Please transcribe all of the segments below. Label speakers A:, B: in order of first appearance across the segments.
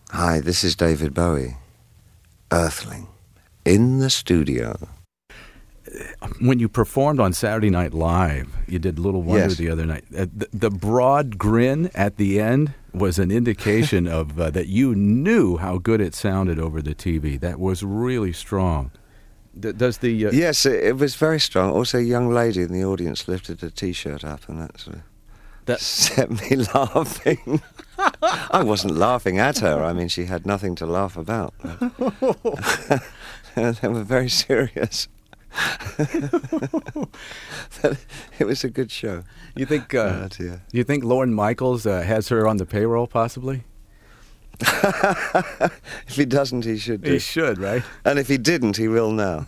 A: Hi, this is David Bowie, Earthling, in the studio.
B: When you performed on Saturday Night Live, you did Little Wonder the other night. The broad grin at the end was an indication of that you knew how good it sounded over the TV. That was really strong. Does the
A: Yes, it was very strong. Also, a young lady in the audience lifted a T-shirt up, and that sort of set me laughing. I wasn't laughing at her. I mean, she had nothing to laugh about. They were very serious. It was a good show.
B: You think? You think Lorne Michaels has her on the payroll, possibly?
A: If he doesn't, he should do.
B: He should, right?
A: And if he didn't, he will now.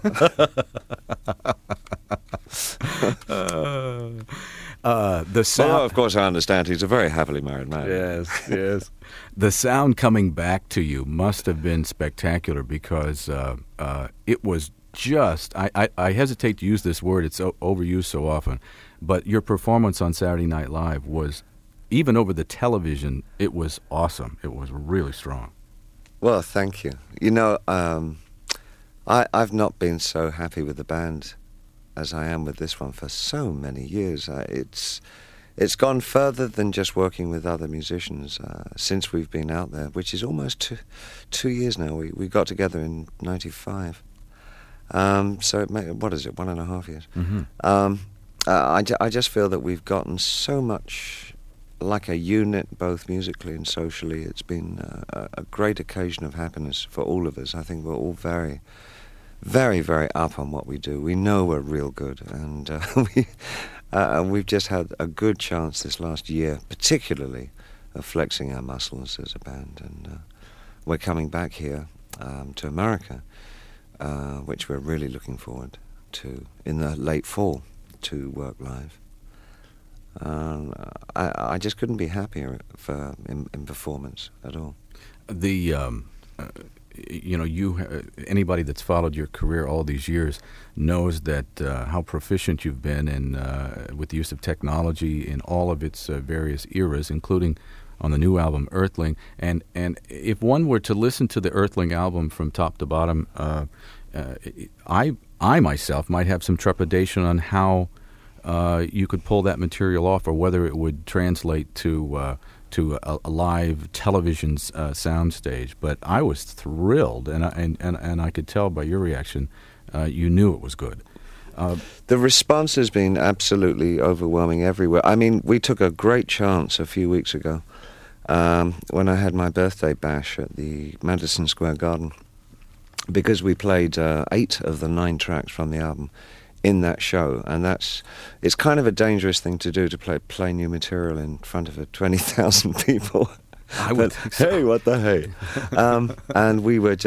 B: The sound.
A: Well, of course, I understand. He's a very happily married man.
B: Yes. The sound coming back to you must have been spectacular because it was just. I hesitate to use this word; it's overused so often. But your performance on Saturday Night Live was, even over the television, it was awesome. It was really strong.
A: Well, thank you. You know, I've not been so happy with the band as I am with this one for so many years. It's gone further than just working with other musicians since we've been out there, which is almost 2 years now. We got together in '95. So what is it, 1.5 years?
B: Mm-hmm.
A: I just feel that we've gotten so much like a unit, both musically and socially. It's been a great occasion of happiness for all of us. I think we're all very, very, very up on what we do. We know we're real good, and we've just had a good chance this last year, particularly, of flexing our muscles as a band. And we're coming back here to America, which we're really looking forward to in the late fall to work live. I just couldn't be happier in performance at all. Anybody that's followed your career all these years knows that how proficient you've been in with the use of technology in all of its various eras, including on the new album Earthling. And if one were to listen to the Earthling album from top to bottom, I myself might have some trepidation on how you could pull that material off, or whether it would translate to a live television soundstage. But I was thrilled, and I could tell by your reaction, you knew it was good. The response has been absolutely overwhelming everywhere. I mean, we took a great chance a few weeks ago when I had my birthday bash at the Madison Square Garden, because we played 8 of the 9 tracks from the album in that show, and it's kind of a dangerous thing to do, to play new material in front of 20,000 people.
B: I would think so.
A: Hey, what the hey? And we were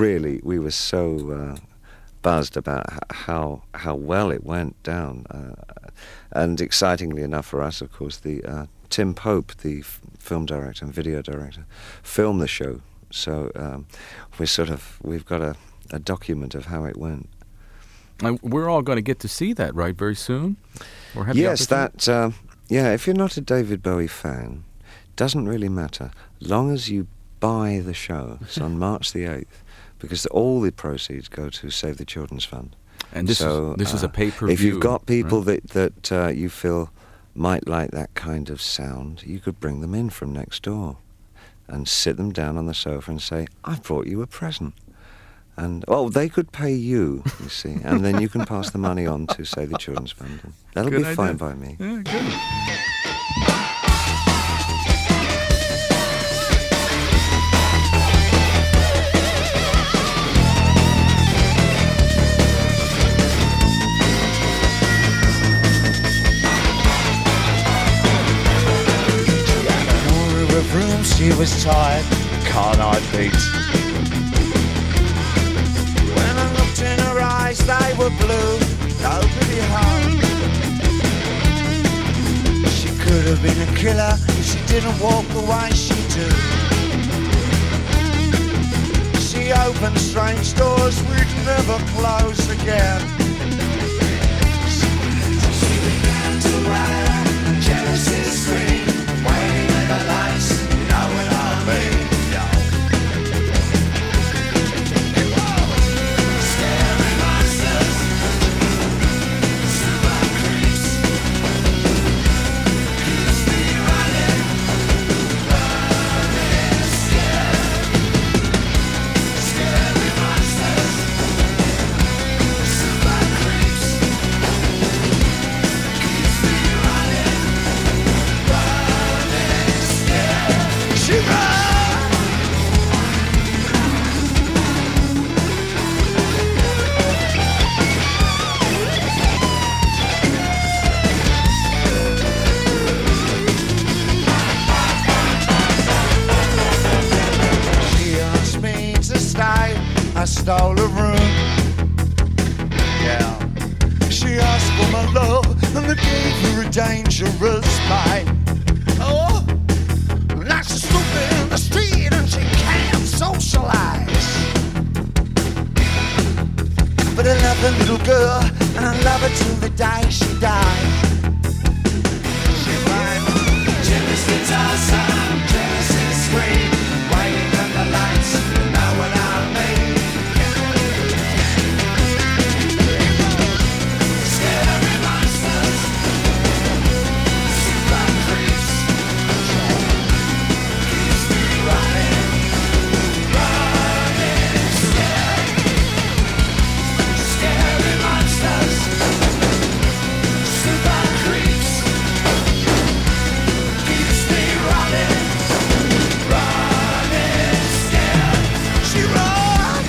A: so buzzed about how well it went down, and excitingly enough for us, of course, the Tim Pope, the film director and video director, filmed the show. So we've got a document of how it went.
B: We're all going to get to see that, right, very soon? Or have
A: yes, if you're not a David Bowie fan, doesn't really matter, long as you buy the show. It's on March the 8th, because all the proceeds go to Save the Children's Fund.
B: And this is a pay-per-view.
A: If you've got people that you feel might like that kind of sound, you could bring them in from next door and sit them down on the sofa and say, "I've brought you a present." And, they could pay you see, and then you can pass the money on to Save the Children's Fund. That'll be fine by me.
B: Yeah, good.
C: She was tired, can't I beat? When I looked in her eyes, they were blue, nobody home. She could have been a killer if she didn't walk the way she do. She opened strange doors we'd never close again. She began to ride, jealousy scream, waiting with the lights. stole a room. Yeah. She asked for my love and I gave her a dangerous bite. Oh, now she's stupid in the street and she can't socialize. But I love the little girl and I love her till the day she dies. She might Genesis awesome, Genesis scream, waiting on the lights, you know what I mean. Scary monsters, super creeps, keeps me running, running scared. Scary monsters, super creeps, keeps me running, running scared. She runs.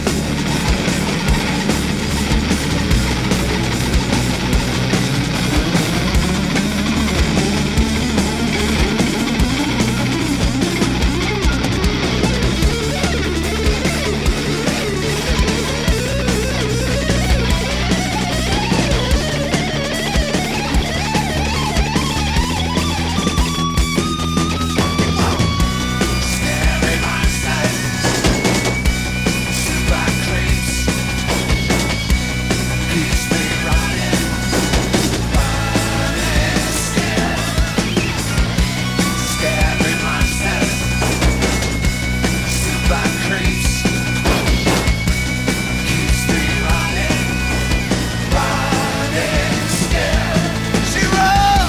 C: Scary monsters, super creeps, keeps me running, running scared. Scary monsters, super creeps, keeps me running, running scared. She runs.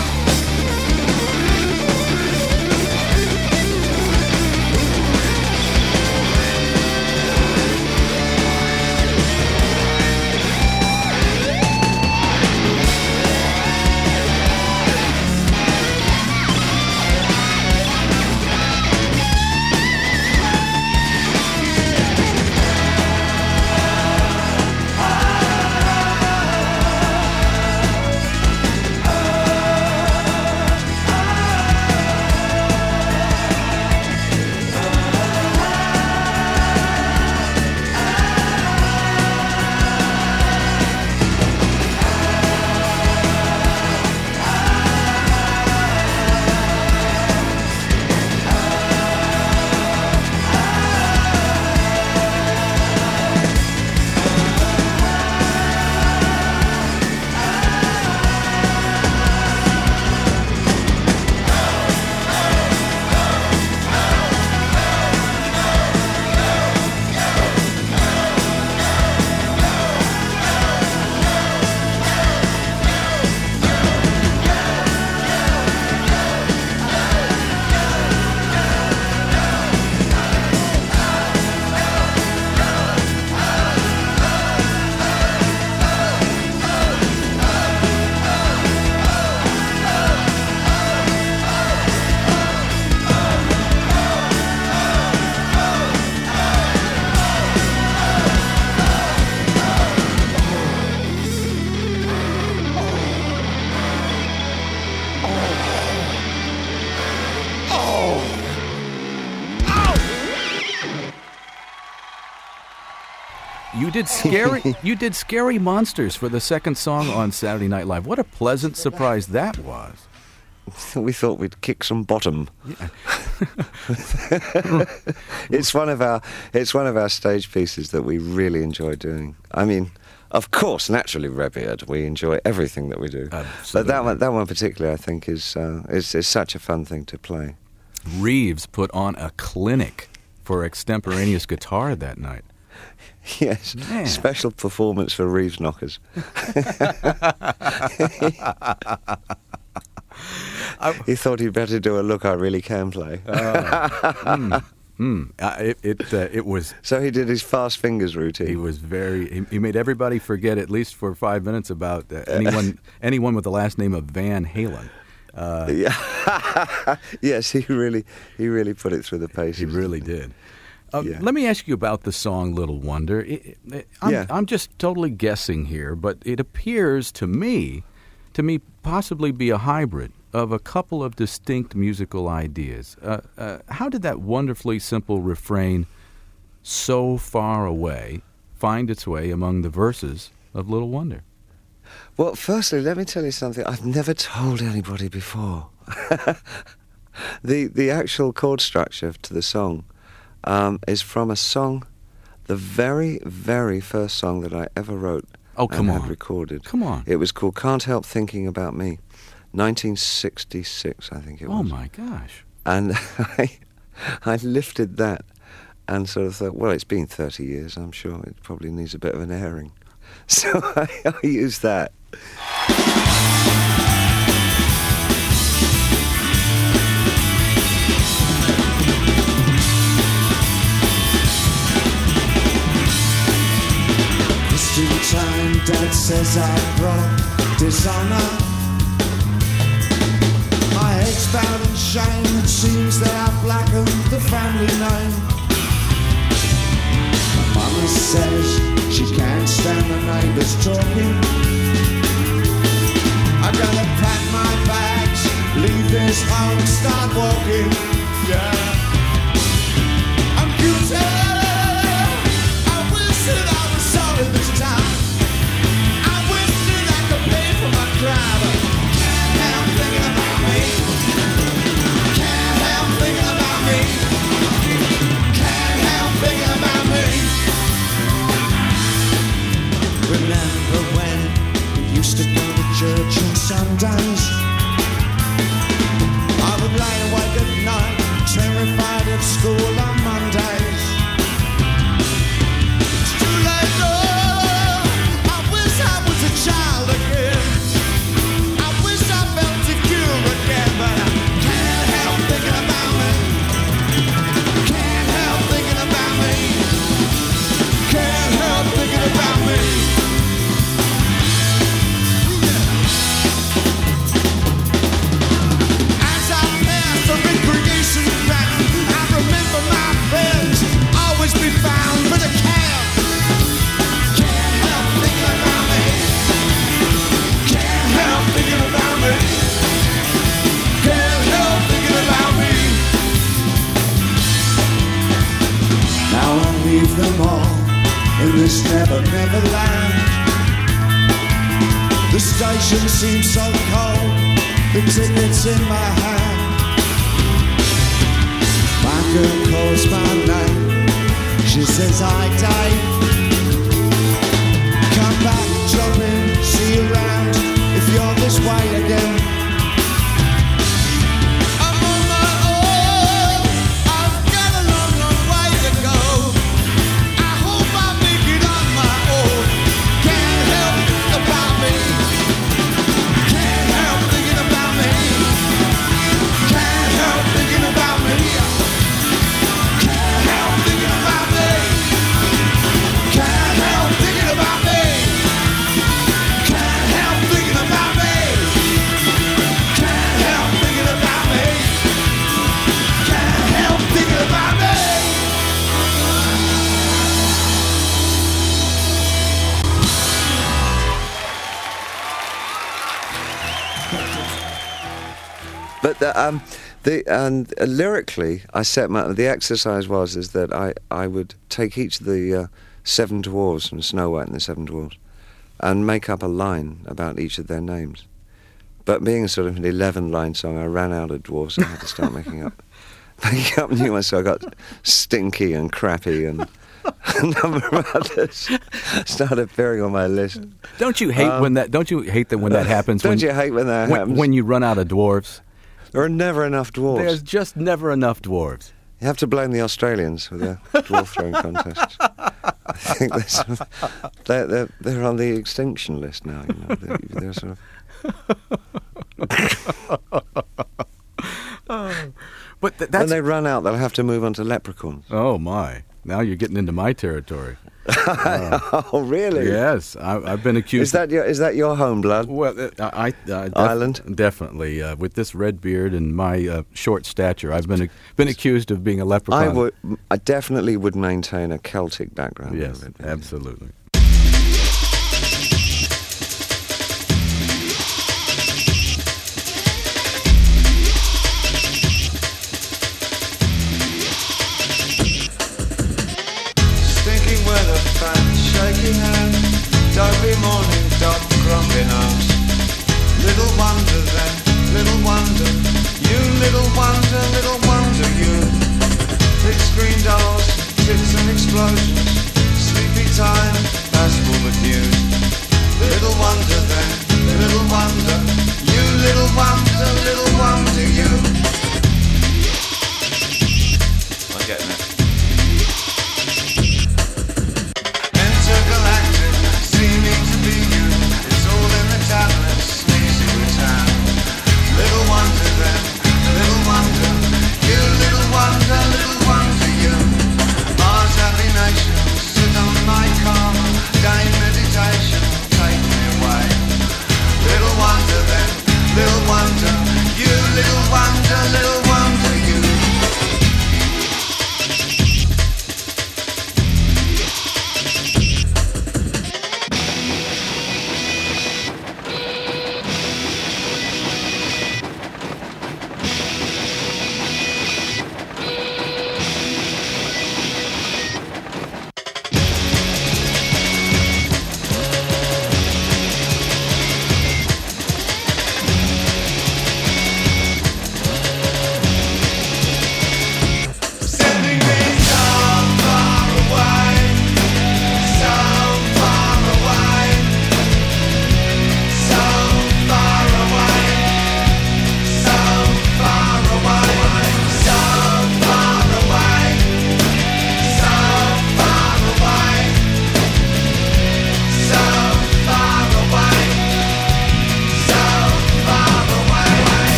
B: You did Scary Monsters for the second song on Saturday Night Live. What a pleasant surprise that was.
D: We thought we'd kick some bottom.
B: Yeah.
D: It's one of our stage pieces that we really enjoy doing. I mean, of course, naturally, Revered, we enjoy everything that we do.
B: Absolutely.
D: But that one particularly, I think, is such a fun thing to play.
B: Reeves put on a clinic for extemporaneous guitar that night.
D: Yes,
B: Man.
D: Special performance for Reeves Knockers. He thought he'd better do a look I really can play.
B: It was.
D: So he did his fast fingers routine.
B: He was he made everybody forget at least for 5 minutes about anyone with the last name of Van Halen.
D: Yes, he really put it through the paces.
B: He really did. Let me ask you about the song "Little Wonder." I'm just totally guessing here, but it appears to me possibly be a hybrid of a couple of distinct musical ideas. How did that wonderfully simple refrain, "So far away," find its way among the verses of Little Wonder?
D: Well, firstly, let me tell you something I've never told anybody before. The actual chord structure to the song is from a song, the very, very first song that I ever wrote and had recorded.
B: Come on.
D: It was called Can't Help Thinking About Me, 1966, I think it was.
B: Oh, my gosh.
D: And I lifted that and sort of thought, well, it's been 30 years, I'm sure it probably needs a bit of an airing. So I used that.
C: This time Dad says I brought dishonor. My head's bowed in shame. It seems that I've blackened the family name. My mama says she can't stand the neighbours talking. I gotta pack my bags, leave this home, start walking. Yeah, I'm guilty. I wish that I was sorry this time. I wish that I could pay for my crime. Can't help thinking about me. Can't help thinking about me. Can't help thinking about me. Remember when we used to go to church on Sundays? I would lie awake at night, terrified of school on Mondays. It's too late, no. I wish I was a child again. I wish I felt secure again, but I can't help thinking about me. Can't help thinking about me. Can't help thinking about me. As I pass the recreation ground, I remember my friends always be found with a cab. Can't help thinking about me. Can't help thinking about me. Can't help thinking about me. Now I leave them all in this never, never land. The station seems so cold, the ticket's in my hand. My girl calls my name, she says hi Dave. Come back, drop in, see you around, if you're this way again. I'm on my own, I've got a long, long way to go. I hope I make it on my own. Can't help thinking about me. Can't help thinking about me. Can't help thinking about me. Can't help thinking about me. Can't help thinking about me. Can't help thinking about me. Can't help thinking about me. Can't help thinking about me.
D: But lyrically, I set the exercise is that I would take each of the 7 dwarves from Snow White and the 7 dwarves and make up a line about each of their names. But being a sort of an 11-line song, I ran out of dwarves, so I had to start making up new ones. So I got Stinky and Crappy and a number of others started appearing on my list.
B: Don't you hate when that? Don't you hate that when that happens?
D: Don't you hate when that happens?
B: When you run out of dwarves?
D: There are never enough dwarves.
B: There's just never enough dwarves.
D: You have to blame the Australians with their dwarf throwing contests. I think they're on the extinction list now. You know, they're sort of.
B: But that's
D: when they run out, they'll have to move on to leprechauns.
B: Oh my! Now you're getting into my territory.
D: Oh really?
B: Yes, I've been accused.
D: Is that your home blood?
B: Well,
D: Ireland,
B: definitely. With this red beard and my short stature, I've been accused of being a leprechaun.
D: I definitely would maintain a Celtic background.
B: Yes, absolutely.
C: Stinking weather patch. shaky hand, dopey morning, dot crumbling arms. Little wonder then, little wonder, you little wonder you. Big screen dolls, hits and explosions, sleepy time, that's full of news. Little wonder then, little wonder, you little wonder you. I'm getting it. Intergalactic, seeming to be you, it's all in the tablets, sneezy return. Little wonder then, little wonder, you little wonder you. Mars happy nation,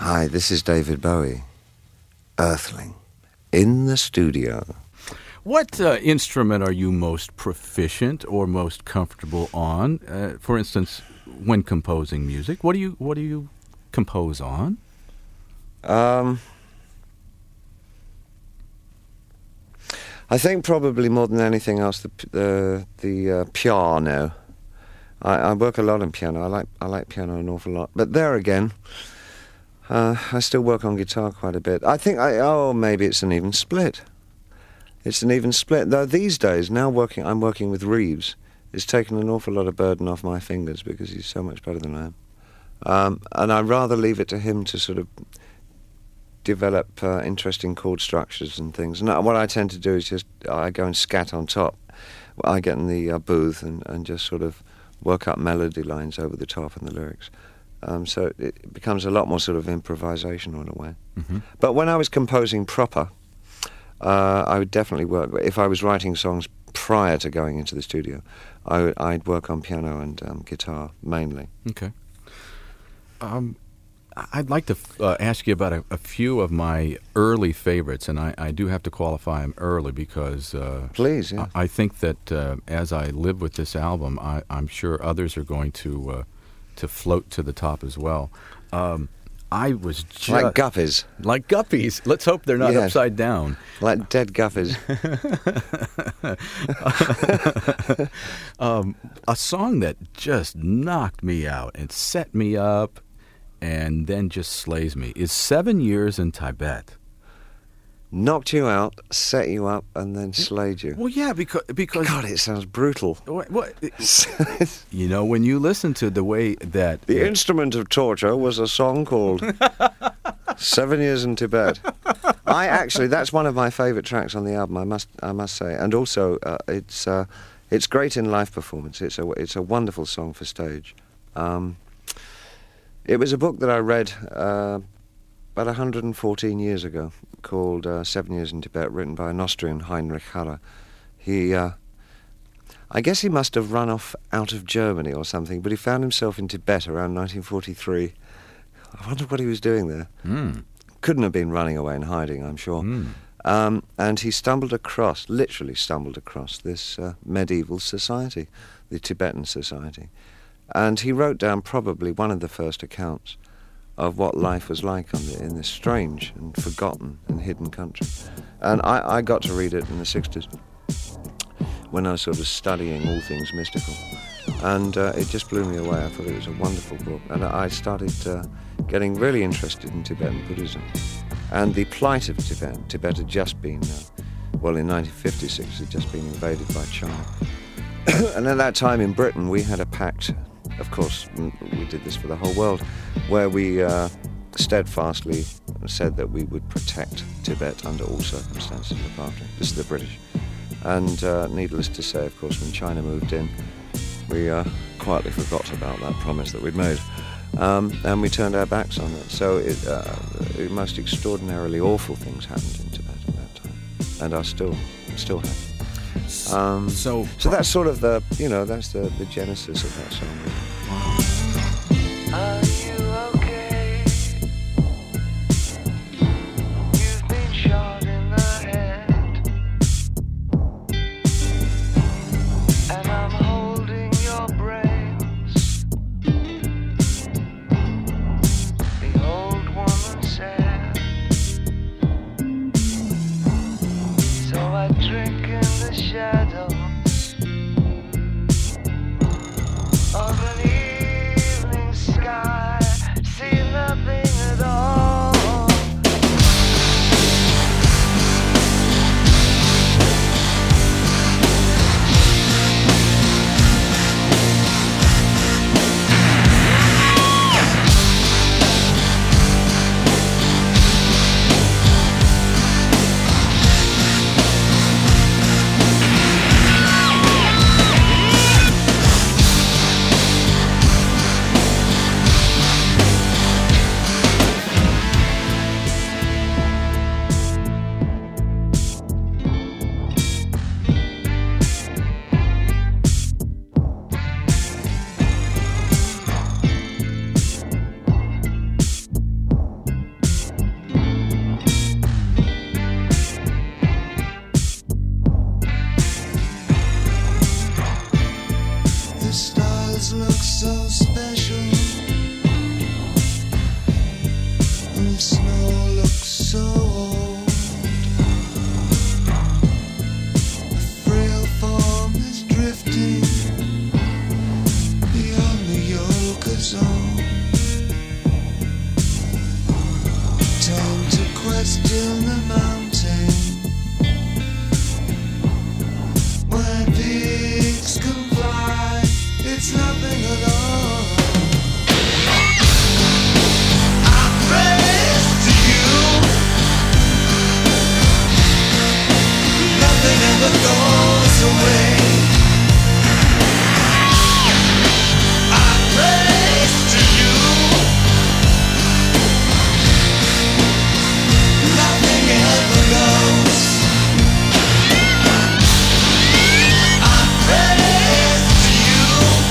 D: Hi, this is David Bowie, Earthling, in the studio.
B: What instrument are you most proficient or most comfortable on? For instance, when composing music, what do you compose on?
D: I think probably more than anything else, the piano. I work a lot on piano. I like piano an awful lot. But there again, I still work on guitar quite a bit. I think maybe it's an even split. It's an even split. Though these days, I'm working with Reeves. It's taken an awful lot of burden off my fingers because he's so much better than I am. And I'd rather leave it to him to sort of develop interesting chord structures and things. And what I tend to do is just I go and scat on top. I get in the booth and just sort of work up melody lines over the top and the lyrics. So it becomes a lot more sort of improvisational in a way. Mm-hmm. But when I was composing proper, I would definitely work. If I was writing songs prior to going into the studio, I'd work on piano and guitar mainly.
B: Okay. I'd like to ask you about a few of my early favorites, and I do have to qualify them early because
D: please, yeah.
B: I think that as I live with this album, I'm sure others are going to float to the top as well. I was just...
D: Like guppies.
B: Like guppies. Let's hope they're not
D: Yes.
B: upside down.
D: Like dead guppies.
B: A song that just knocked me out and set me up and then just slays me is 7 Years in Tibet.
D: Knocked you out, set you up, and then slayed you.
B: Well, yeah, because
D: God, it sounds brutal.
B: What, you know, when you listen to the way that
D: The instrument of torture was a song called 7 Years in Tibet. That's one of my favourite tracks on the album. I must say, and also it's great in live performance. It's a wonderful song for stage. It was a book that I read about 114 years ago called 7 Years in Tibet, written by an Austrian, Heinrich Haller. I guess he must have run off out of Germany or something, but he found himself in Tibet around 1943. I wonder what he was doing there. Couldn't have been running away and hiding, I'm sure. And he literally stumbled across this medieval society, the Tibetan Society. And he wrote down probably one of the first accounts of what life was like in this strange and forgotten and hidden country. And I got to read it in the 60s when I was sort of studying all things mystical. And it just blew me away. I thought it was a wonderful book. And I started getting really interested in Tibetan Buddhism and the plight of Tibet. Tibet had just been, in 1956, it had just been invaded by China. And at that time in Britain, we had a pact. Of course, we did this for the whole world, where we steadfastly said that we would protect Tibet under all circumstances of after. This is the British. And needless to say, of course, when China moved in, we quietly forgot about that promise that we'd made. And we turned our backs on it. So most extraordinarily awful things happened in Tibet at that time, and are still happening. So that's sort of the genesis of that song.
C: Are you okay? You've been shot in the head, and I'm holding your brains. The old woman said, so I drink in the shadows of an just in the mountain where pigs can fly. It's nothing at all. I praise to you. Nothing ever goes away. I praise to you. Nothing ever goes. I praise to you.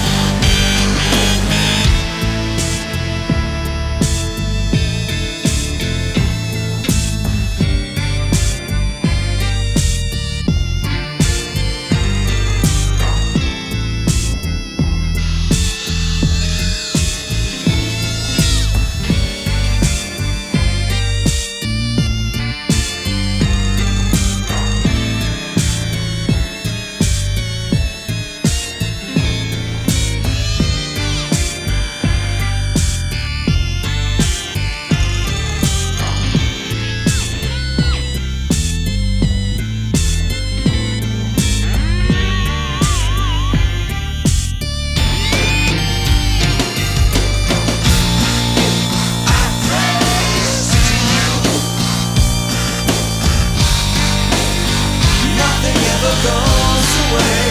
C: Nothing ever goes away.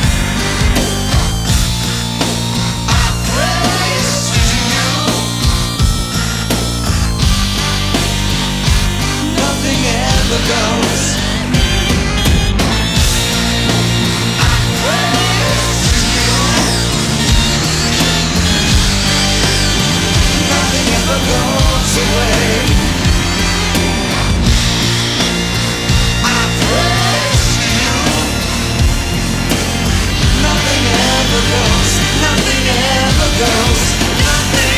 C: I praise to you. Nothing ever goes. I praise to you. Nothing ever goes away. I praise to you. Nothing ever goes. Nothing ever goes. Nothing.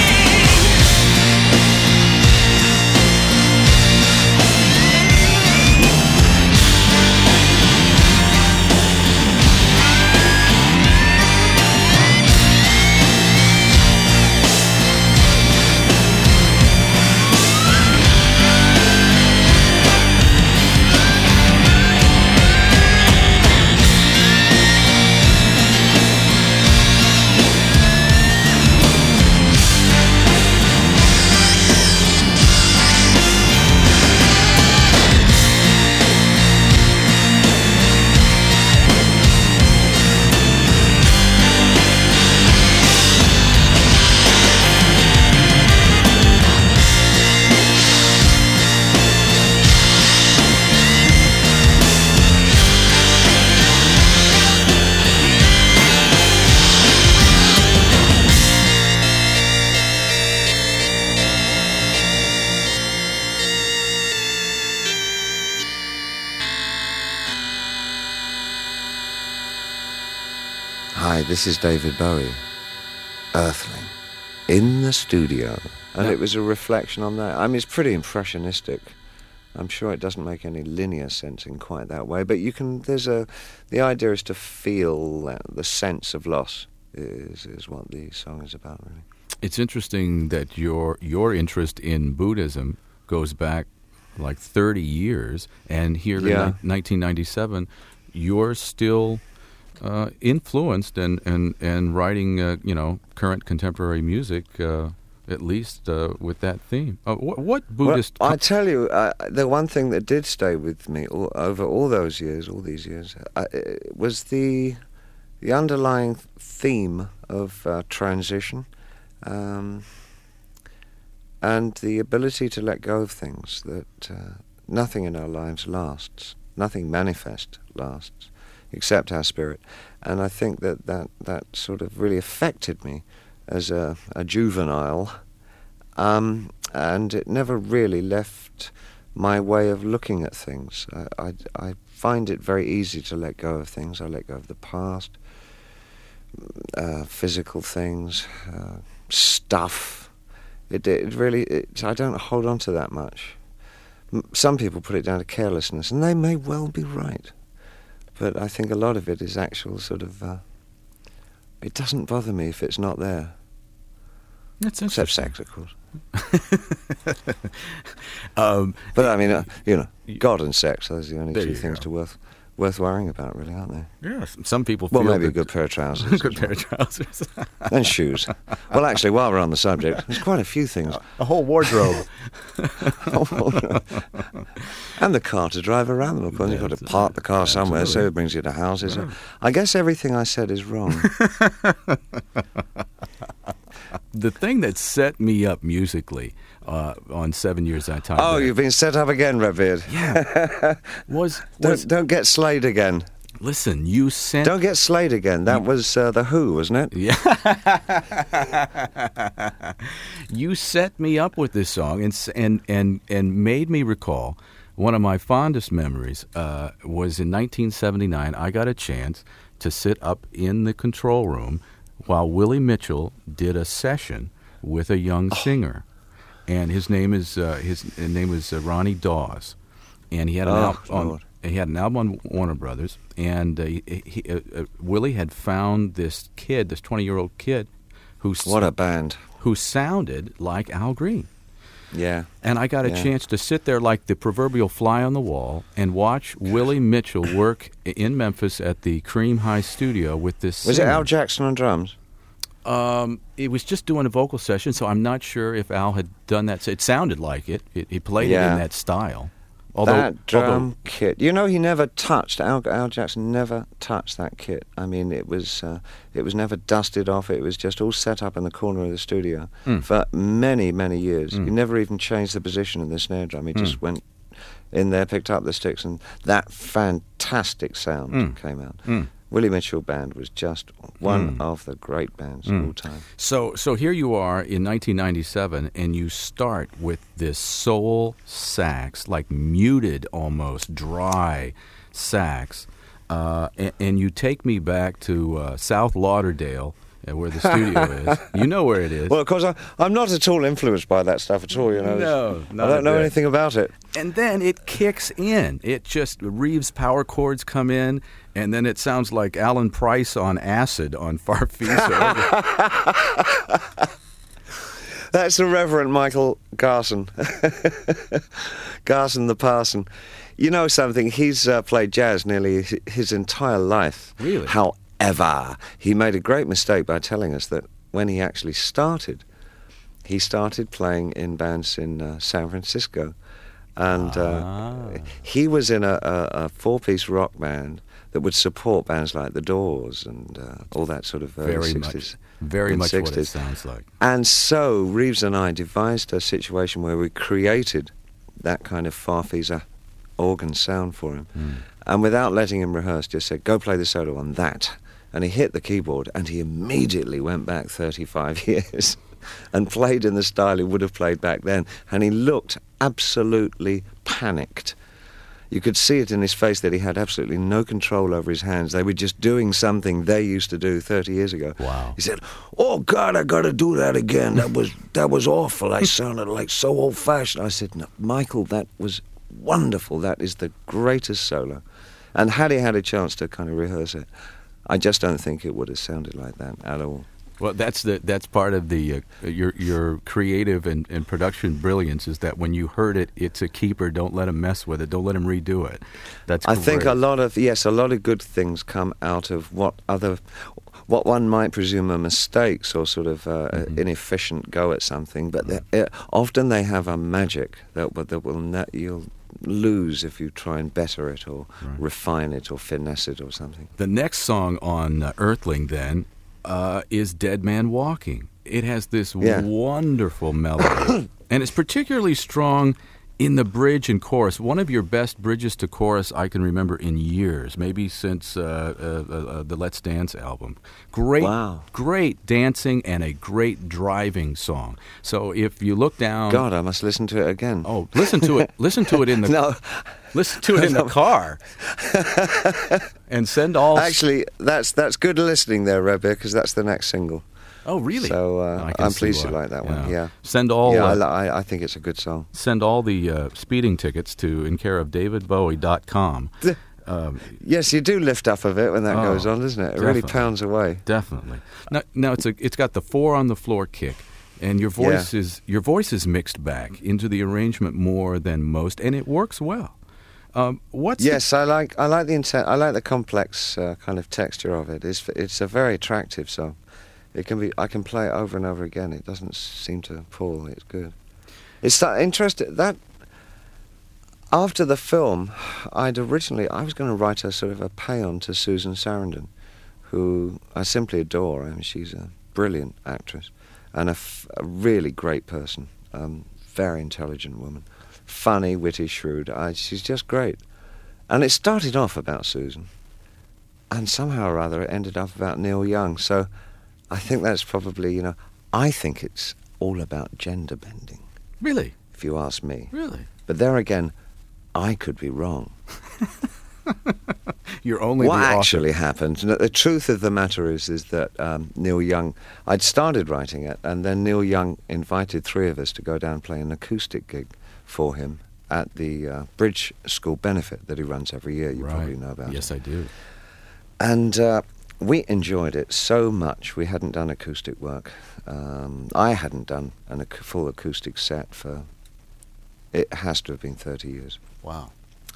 D: Hi, this is David Bowie, Earthling, in the studio. And
B: Yeah.
D: it was a reflection on that. I mean, it's pretty impressionistic. I'm sure it doesn't make any linear sense in quite that way, but you can, the idea is to feel the sense of loss is what the song is about, really.
B: It's interesting that your interest in Buddhism goes back like 30 years, and here
D: Yeah.
B: in 1997, you're still influenced and writing current contemporary music, at least with that theme. What Buddhist?
D: Well, I tell you, the one thing that did stay with me over all these years, was the underlying theme of transition, and the ability to let go of things. That nothing in our lives lasts, nothing manifest lasts, except our spirit. And I think that sort of really affected me as a juvenile. And it never really left my way of looking at things. I find it very easy to let go of things. I let go of the past, physical things, stuff. It really, I don't hold on to that much. Some people put it down to carelessness, and they may well be right. But I think a lot of it is actual sort of, it doesn't bother me if it's not there.
B: That's
D: Except
B: interesting.
D: sex, of course. But I mean, God and sex, those are the only
B: There
D: two
B: you
D: things
B: go.
D: worth worrying about, really, aren't they?
B: Yeah, some people feel
D: Well, maybe a
B: that-
D: good pair of trousers.
B: good
D: as
B: pair
D: well.
B: of trousers.
D: And shoes. Well, actually, while we're on the subject, there's quite a few things.
B: A whole wardrobe.
D: And the car to drive around them, of course. You've got to park the car somewhere, so it brings you to houses. I guess everything I said is wrong.
B: The thing that set me up musically on 7 Years I Time
D: Oh,
B: Back
D: you've been set up again, Redbeard.
B: was
D: Don't get slayed again.
B: listen, you sent
D: Don't get slayed again. That was The Who, wasn't it?
B: Yeah. You set me up with this song and made me recall one of my fondest memories was in 1979. I got a chance to sit up in the control room while Willie Mitchell did a session with a young singer, and his name is Ronnie Dawes, and he had an album on.
D: Lord.
B: He had an album on Warner Brothers, and Willie had found this 20-year-old kid,
D: What a band.
B: who sounded like Al Green.
D: Yeah.
B: And I got a
D: Yeah.
B: chance to sit there like the proverbial fly on the wall and watch Willie Mitchell work in Memphis at the Cream High studio with this
D: Was it
B: singer.
D: Al Jackson on drums?
B: It was just doing a vocal session, so I'm not sure if Al had done that. It sounded like it. He played it
D: Yeah.
B: in that style.
D: That drum kit. You know, he never touched, Al Jackson never touched that kit. I mean, it was never dusted off. It was just all set up in the corner of the studio for many, many years. He never even changed the position of the snare drum. He just went in there, picked up the sticks, and that fantastic sound came out. Willie Mitchell Band was just one of the great bands of all time.
B: So here you are in 1997, and you start with this soul sax, like muted almost, dry sax, and you take me back to South Lauderdale, where the studio is. You know where it is.
D: Well, of course, I'm not at all influenced by that stuff at all, you know.
B: No,
D: I
B: not
D: don't
B: a
D: know
B: bit.
D: anything about it.
B: And then it kicks in. It just, Reeves' power chords come in, and then it sounds like Alan Price on acid on Farfisa.
D: That's the Reverend Michael Garson. Garson the Parson. You know something? He's played jazz nearly his entire life.
B: Really?
D: However, he made a great mistake by telling us that when he actually started, he started playing in bands in San Francisco. And he was in a four-piece rock band that would support bands like The Doors and all that sort of
B: Very
D: 60s.
B: Very
D: and
B: much what it
D: 60s.
B: sounds like.
D: And so Reeves and I devised a situation where we created that kind of Farfisa organ sound for him. And without letting him rehearse, just said, go play the solo on that. And he hit the keyboard, and he immediately went back 35 years and played in the style he would have played back then. And he looked absolutely panicked. You could see it in his face that he had absolutely no control over his hands. They were just doing something they used to do 30 years ago.
B: Wow.
D: He said, "Oh, God, I got to do that again. That was awful. I sounded like so old-fashioned." I said, "No, Michael, that was wonderful. That is the greatest solo." And had he had a chance to kind of rehearse it, I just don't think it would have sounded like that at all.
B: Well, that's part of the your creative and production brilliance is that when you heard it, it's a keeper. Don't let him mess with it. Don't let him redo it. That's
D: I think
B: great.
D: a lot of good things come out of what one might presume are mistakes or sort of inefficient go at something, but often they have a magic that you'll lose if you try and better it or refine it or finesse it or something.
B: The next song on Earthling then is Dead Man Walking. It has this wonderful melody, and it's particularly strong in the bridge and chorus. One of your best bridges to chorus I can remember in years, maybe since the Let's Dance album. Great dancing and a great driving song. So if you look down,
D: God, I must listen to it again.
B: oh, listen to it. Listen to it in the
D: No.
B: listen to it in the car, and send all.
D: Actually, that's good listening there, Rebbe, because that's the next single.
B: Oh, really?
D: So
B: I can
D: I'm
B: see
D: pleased
B: why.
D: you like that one. Yeah.
B: Send all.
D: I think it's a good song.
B: Send all the speeding tickets to in care of DavidBowie.com.
D: Yes, you do lift up a bit when that
B: Oh,
D: goes on, doesn't it? It really
B: definitely.
D: pounds away.
B: Definitely. Now it's got the 4 on the floor kick. And your voice is mixed back into the arrangement more than most, and it works well.
D: I like the intent. I like the complex kind of texture of it. It's a very attractive song. It can be. I can play it over and over again. It doesn't seem to pull. It's good. It's that interesting that after the film, I was going to write a sort of a paean to Susan Sarandon, who I simply adore. I mean, she's a brilliant actress and a really great person. Very intelligent woman, funny, witty, shrewd. She's just great. And it started off about Susan, and somehow or other it ended up about Neil Young. So I think that's probably, I think it's all about gender bending.
B: Really?
D: If you ask me.
B: Really?
D: But there again, I could be wrong.
B: You're only
D: what
B: the author.
D: Actually happened. The truth of the matter is that Neil Young, I'd started writing it, and then Neil Young invited three of us to go down and play an acoustic gig for him at the Bridge School benefit that he runs every year. You probably know about it.
B: Yes, I do.
D: And we enjoyed it so much. We hadn't done acoustic work. I hadn't done a full acoustic set for, it has to have been 30 years.
B: Wow.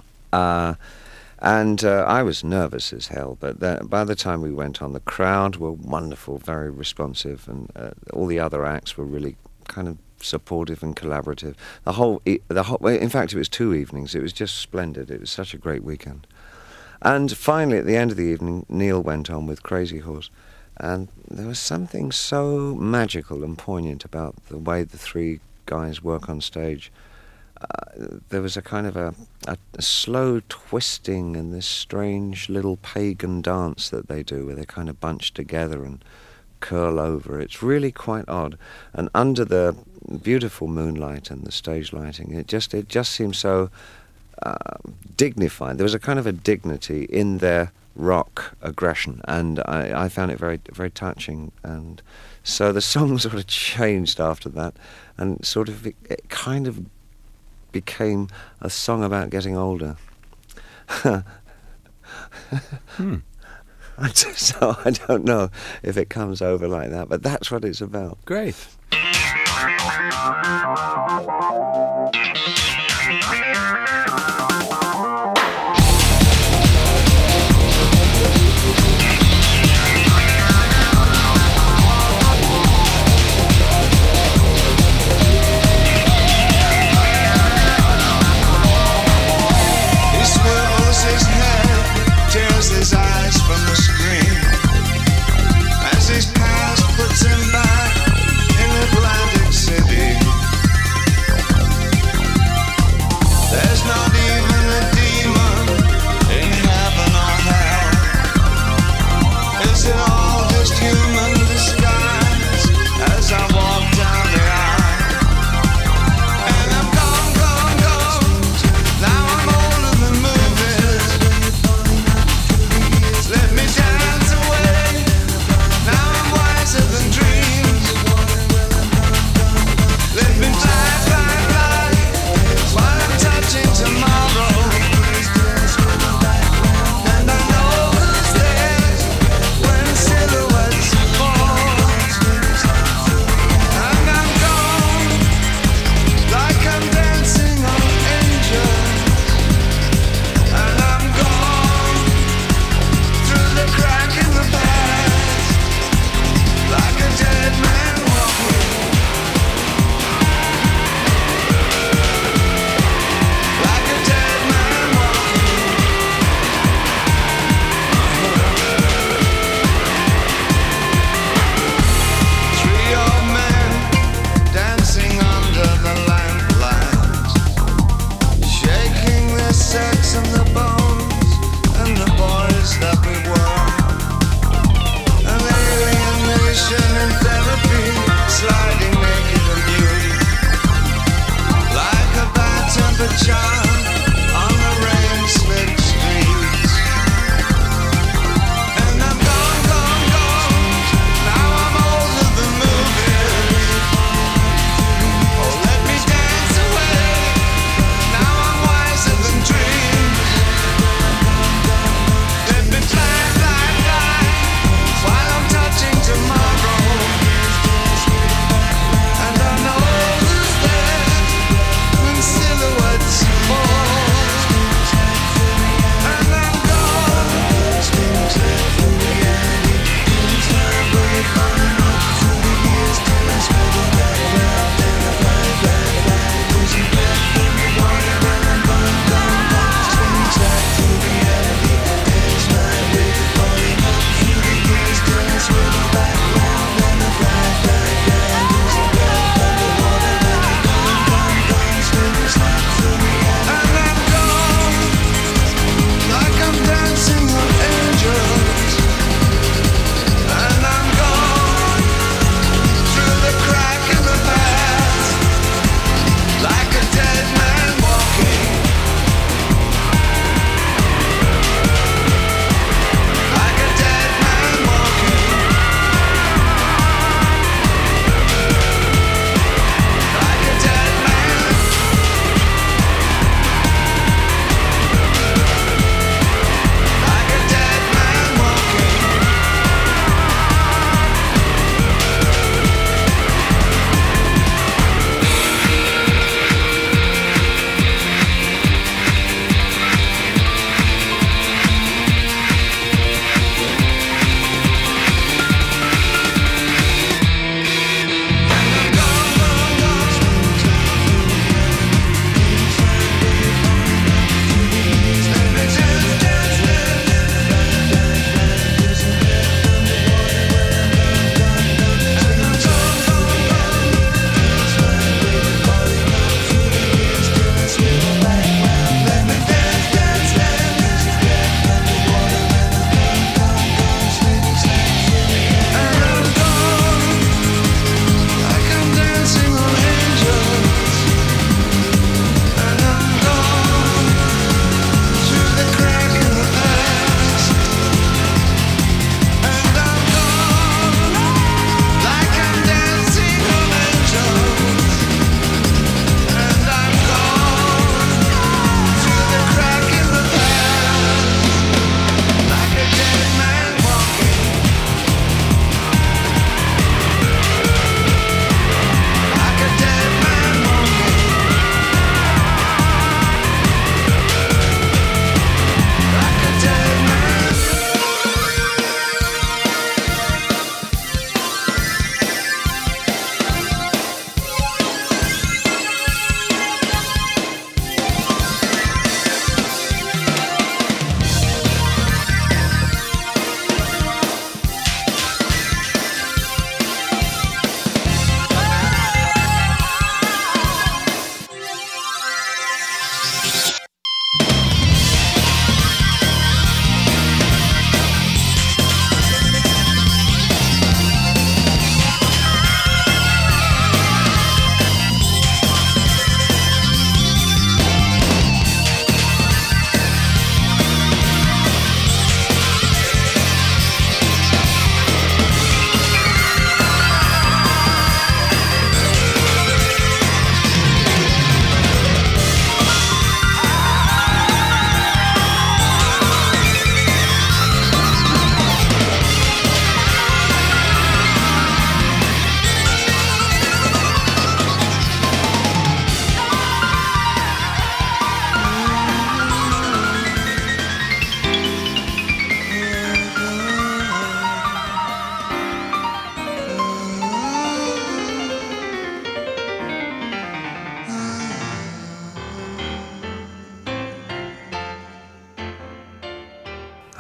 D: And I was nervous as hell, but by the time we went on, the crowd were wonderful, very responsive, and all the other acts were really kind of supportive and collaborative. In fact, it was 2 evenings. It was just splendid. It was such a great weekend. And finally, at the end of the evening, Neil went on with Crazy Horse, and there was something so magical and poignant about the way the three guys work on stage. There was a kind of a slow twisting and this strange little pagan dance that they do, where they kind of bunch together and curl over. It's really quite odd. And under the beautiful moonlight and the stage lighting, it just seemed so dignified. There was a kind of a dignity in their rock aggression, and I found it very, very touching. And so the song sort of changed after that, and sort of it kind of became a song about getting older. So I don't know if it comes over like that, but that's what it's about.
B: Great.
C: His eyes from the screen as his past puts him back in Atlantic City.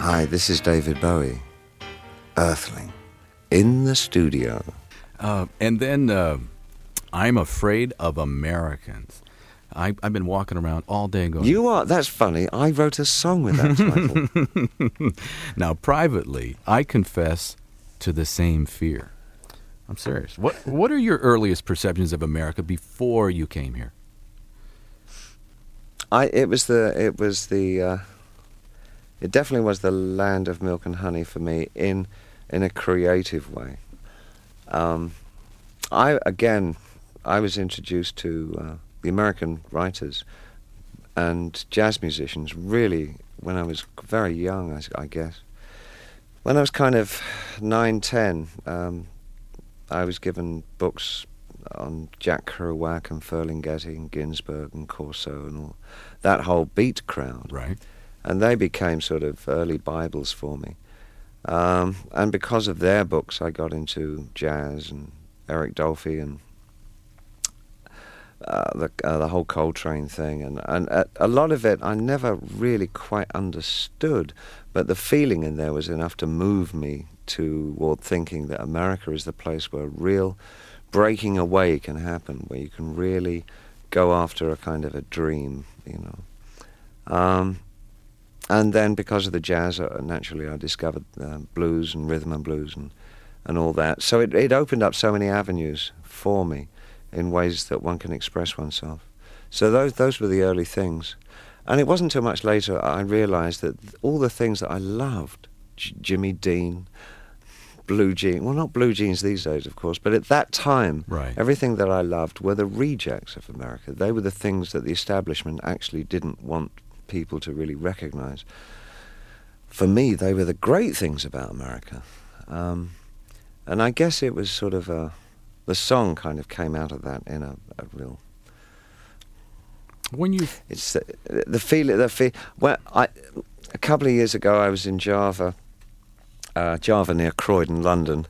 D: Hi, this is David Bowie, Earthling, in the studio.
B: And then I'm Afraid of Americans. I've been walking around all day going...
D: You are? That's funny. I wrote a song with that title.
B: Now, privately, I confess to the same fear. I'm serious. What are your earliest perceptions of America before you came here?
D: It definitely was the land of milk and honey for me in a creative way. I was introduced to the American writers and jazz musicians really when I was very young, I guess. When I was kind of 9, 10, I was given books on Jack Kerouac and Ferlinghetti and Ginsberg and Corso and all that whole beat crowd.
B: Right.
D: And they became sort of early Bibles for me. And because of their books, I got into jazz and Eric Dolphy and the whole Coltrane thing. And a lot of it I never really quite understood, but the feeling in there was enough to move me toward thinking that America is the place where real breaking away can happen, where you can really go after a kind of a dream, you know. And then because of the jazz, naturally I discovered blues and rhythm and blues and all that. So it opened up so many avenues for me in ways that one can express oneself. So those were the early things. And it wasn't too much later I realized that all the things that I loved, Jimmy Dean, blue jeans, well, not blue jeans these days, of course, but at that time,
B: right,
D: everything that I loved were the rejects of America. They were the things that the establishment actually didn't want people to really recognize. For me, they were the great things about America. And I guess it was sort of the song kind of came out of that in a real...
B: When you...
D: It's the feeling... Well, a couple of years ago I was in Java near Croydon, London.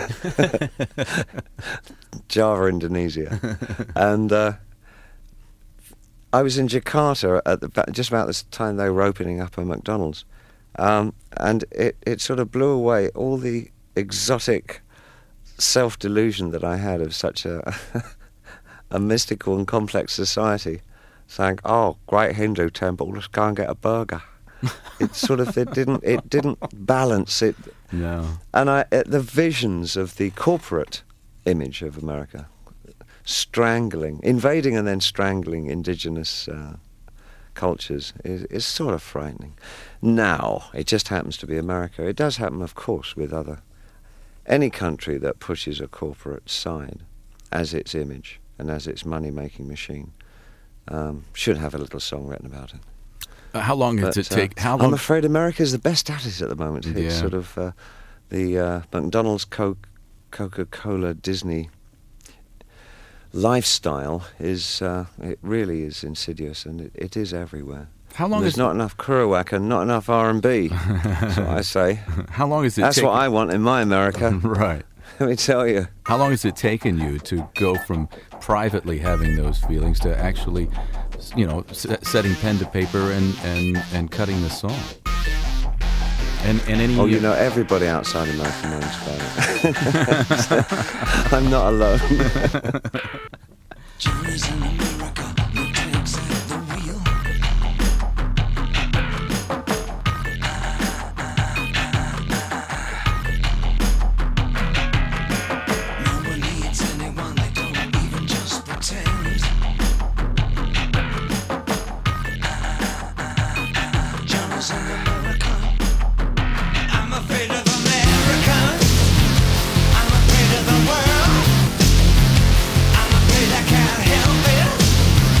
D: Java, Indonesia. And I was in Jakarta at just about the time they were opening up a McDonald's. And it sort of blew away all the exotic self-delusion that I had of such a mystical and complex society. Saying, oh, great Hindu temple, let's go and get a burger. It didn't balance it.
B: No.
D: And the visions of the corporate image of America, invading and then strangling indigenous cultures is sort of frightening. Now, it just happens to be America. It does happen, of course, with any country that pushes a corporate side as its image and as its money-making machine should have a little song written about it.
B: How long does it take?
D: I'm afraid America is the best at it at the moment.
B: Yeah.
D: It's sort of the McDonald's, Coca-Cola, Disney lifestyle is it really is insidious, and it is everywhere.
B: How long
D: There's not enough Kerouac and not enough R&B. That's what I say.
B: How long is it?
D: That's what I want in my America.
B: Right.
D: Let me tell you.
B: How long has it taken you to go from privately having those feelings to actually, setting pen to paper and cutting the song? And any...
D: Oh, everybody outside America knows about it. I'm not alone.
C: Journeys in America, no tricks at the wheel. No one needs anyone, they don't even just pretend. Journeys in America. I'm afraid of America. I'm afraid of the world. I'm afraid I can't help it.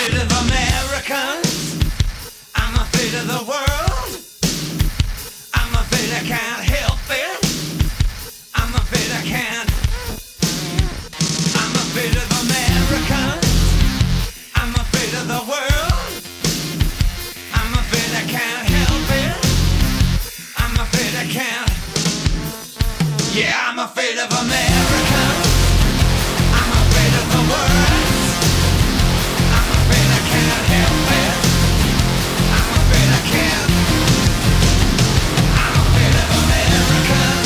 C: afraid of Americans. I'm afraid of the world. I'm afraid I can't help it. I'm afraid I can't. I'm afraid of Americans. I'm afraid of the world. I'm afraid I can't help it. I'm afraid I can't. Yeah, I'm afraid of Americans. I'm afraid of the world. I'm afraid I can't help it. I'm afraid I can't. I'm afraid of Americans.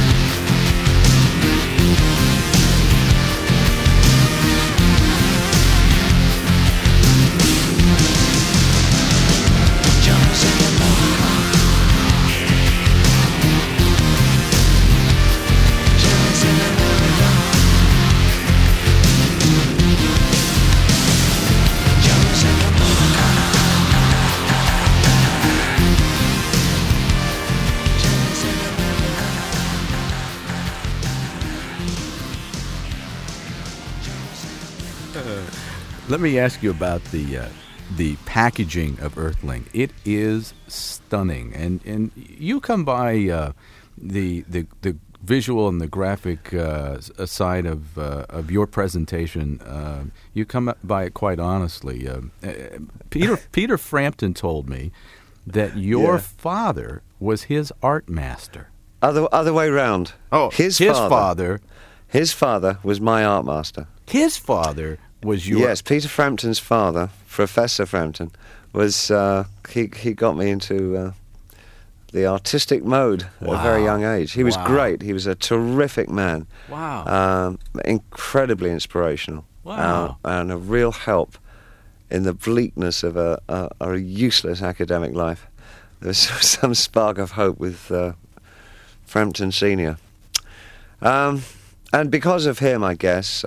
C: Jones in the morning. Jones in the morning. Jones in the morning. Jones in the
A: Let me ask you about the packaging of Earthling. It is stunning, and you come by the visual and the graphic side of your presentation. You come by it quite honestly. Peter Frampton told me that your father was his art master.
D: Other way round.
A: Oh, his father.
D: His father was my art master.
A: His father was your...
D: Yes, Peter Frampton's father, Professor Frampton, was he got me into the artistic mode at a very young age. He was great. He was a terrific man.
A: Wow.
D: Incredibly inspirational.
A: Wow.
D: And a real help in the bleakness of a useless academic life. There was some spark of hope with Frampton Senior. And because of him, I guess,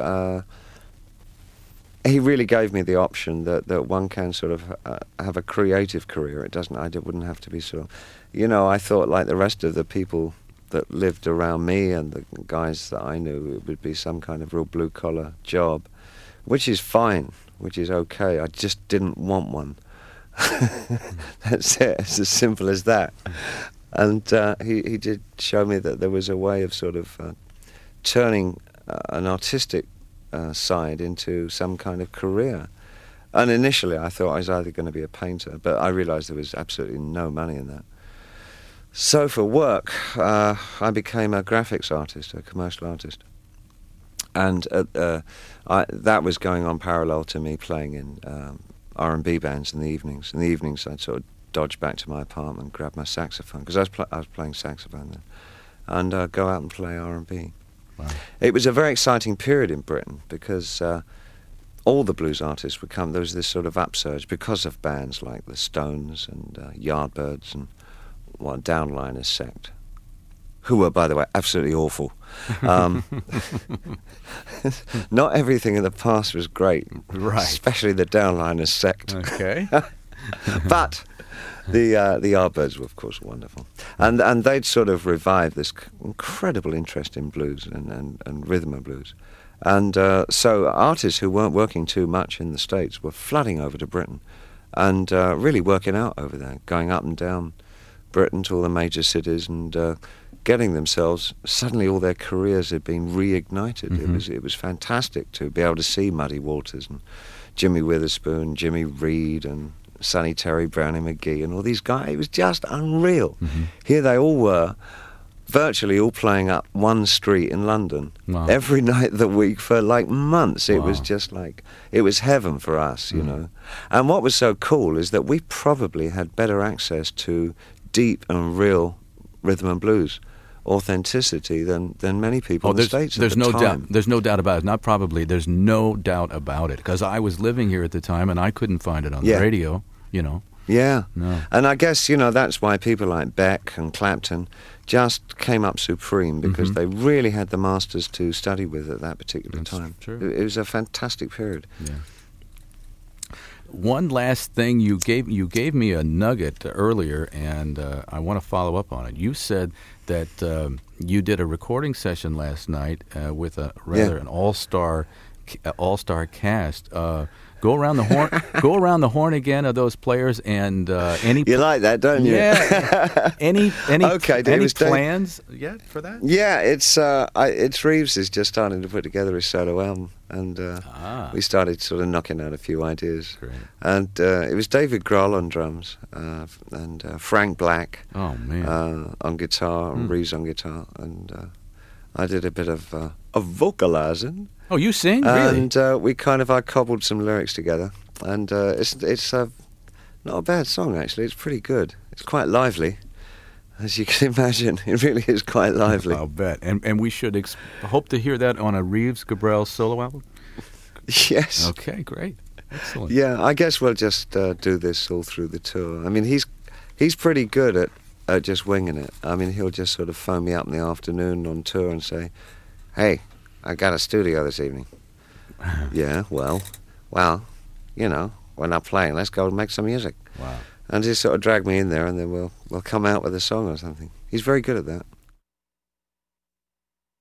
D: he really gave me the option that one can sort of have a creative career. I wouldn't have to be sort of, I thought like the rest of the people that lived around me and the guys that I knew, it would be some kind of real blue-collar job, which is fine, which is okay. I just didn't want one. That's it. It's as simple as that. And he did show me that there was a way of sort of turning an artistic side into some kind of career. And initially I thought I was either going to be a painter, but I realised there was absolutely no money in that. So for work, I became a graphics artist, a commercial artist. And that was going on parallel to me playing in R&B bands in the evenings. In the evenings I'd sort of dodge back to my apartment, grab my saxophone, because I was playing saxophone then, and go out and play R&B.
A: Wow.
D: It was a very exciting period in Britain because all the blues artists would come. There was this sort of upsurge because of bands like the Stones and Yardbirds and Downliners Sect, who were, by the way, absolutely awful. Not everything in the past was great,
A: Right.
D: especially the Downliners Sect.
A: Okay.
D: But the Yardbirds were, of course, wonderful. And they'd sort of revived this incredible interest in blues and rhythm and blues. And so artists who weren't working too much in the States were flooding over to Britain and really working out over there, going up and down Britain to all the major cities and getting themselves, suddenly all their careers had been reignited.
A: Mm-hmm.
D: It was fantastic to be able to see Muddy Waters and Jimmy Witherspoon, Jimmy Reed and Sonny Terry, Brownie McGee and all these guys. It was just unreal.
A: Mm-hmm.
D: Here they all were, virtually all playing up one street in London
A: Wow.
D: every night of the week for like months. It
A: Wow.
D: was just like, it was heaven for us, you know. And what was so cool is that we probably had better access to deep and real rhythm and blues authenticity than many people in the States
A: there's
D: at the
A: no
D: time.
A: doubt. There's no doubt about it. Not probably. There's no doubt about it. Because I was living here at the time, and I couldn't find it on the radio.
D: Yeah.
A: No.
D: And I guess, that's why people like Beck and Clapton just came up supreme, because they really had the masters to study with at that particular
A: That's
D: time.
A: true.
D: It was a fantastic period.
A: Yeah. One last thing, you gave me a nugget earlier, and I want to follow up on it. You said that you did a recording session last night with an all-star cast. Go
B: Go around the horn. Go around the horn again of those players and any.
D: You like that, don't you?
B: Yeah. any
D: Okay,
B: any plans yet for that?
D: Yeah, it's Reeves is just starting to put together his solo album, and we started sort of knocking out a few ideas.
B: Great.
D: And it was David Grohl on drums, and Frank Black
B: Oh man.
D: on guitar, and Reeves on guitar, and I did a bit of vocalizing.
B: Oh, you sing? Really?
D: And I cobbled some lyrics together, and it's not a bad song actually. It's pretty good. It's quite lively, as you can imagine. It really is quite lively.
B: I'll bet. And we should hope to hear that on a Reeves Gabrels solo album.
D: Yes.
B: Okay, great, excellent.
D: Yeah, I guess we'll just do this all through the tour. I mean, he's pretty good at just winging it. I mean, he'll just sort of phone me up in the afternoon on tour and say, "Hey, I got a studio this evening." Yeah, well, you know, we're not playing. Let's go and make some music.
B: Wow.
D: And just sort of drag me in there, and then we'll come out with a song or something. He's very good at that.